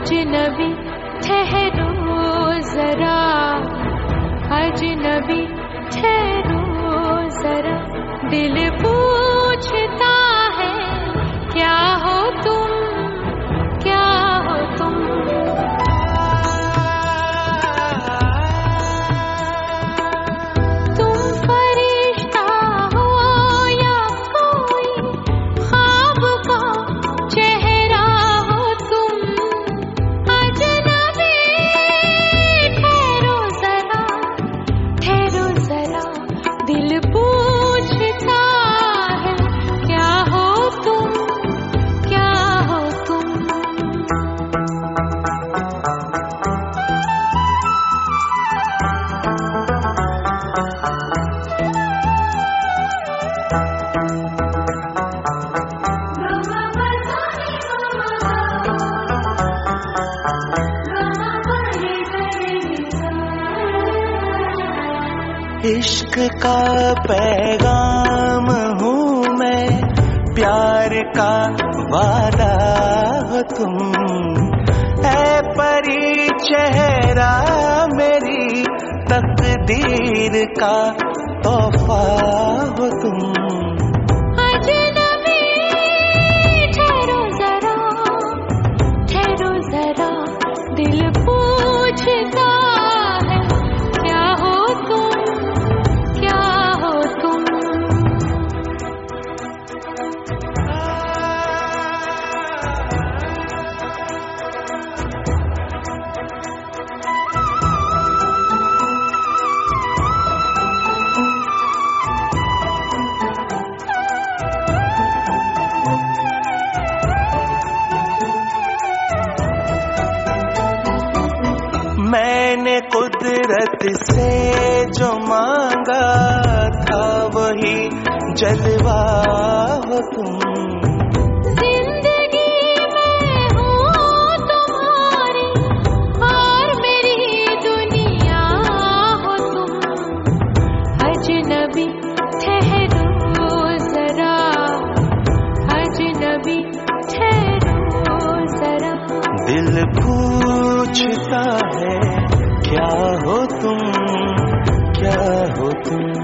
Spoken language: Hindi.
अजनबी ठहरो जरा, अजनबी ठहरो जरा, दिल पूछता है क्या हो तुम, क्या हो तुम। तुम फरिश्ता हो या कोई ख्वाब का चेहरा हो तुम, अजनबी ठहरो जरा, ठहरो जरा, दिल पूछता है क्या हो तुम, क्या हो तुम। इश्क का पैगाम हूँ मैं, प्यार का वादा हो तुम, ऐ परी चेहरा मेरी तकदीर का तोहफा हो तुम। अजनबी ठहरो जरा, ठहरो जरा, दिल पूछता है क्या हो तुम, क्या हो तुम। मैंने कुदरत से जो मांगा था वही जलवा हो तुम। जिंदगी में हूँ तुम्हारी और मेरी दुनिया हो तुम, अजनबी ठहरो जरा, अजनबी ठहरो जरा, दिल पूछता है क्या हो तुम, क्या हो तुम।